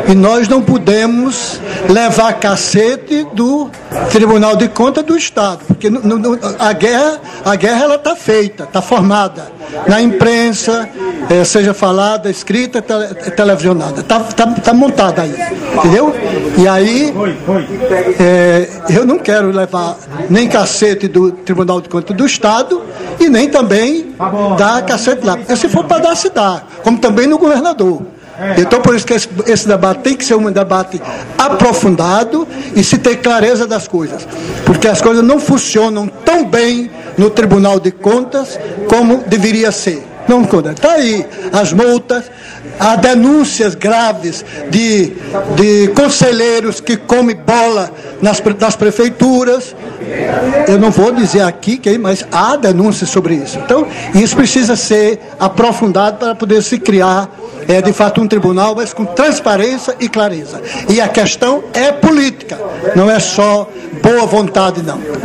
E nós não podemos levar cacete do Tribunal de Contas do Estado, porque a guerra ela está feita, está formada na imprensa, seja falada, escrita, televisionada, está montada aí, entendeu? E aí eu não quero levar nem cacete do Tribunal de Contas do Estado e nem também dar cacete lá. Se for para dar, se dá, como também no governador. Então, por isso que esse debate tem que ser um debate aprofundado e se ter clareza das coisas, porque as coisas não funcionam tão bem no Tribunal de Contas como deveria ser. Não, está aí as multas, há denúncias graves de conselheiros que comem bola nas prefeituras. Eu não vou dizer aqui, mas há denúncias sobre isso. Então, isso precisa ser aprofundado para poder se criar, de fato, um tribunal, mas com transparência e clareza. E a questão é política, não é só boa vontade, não.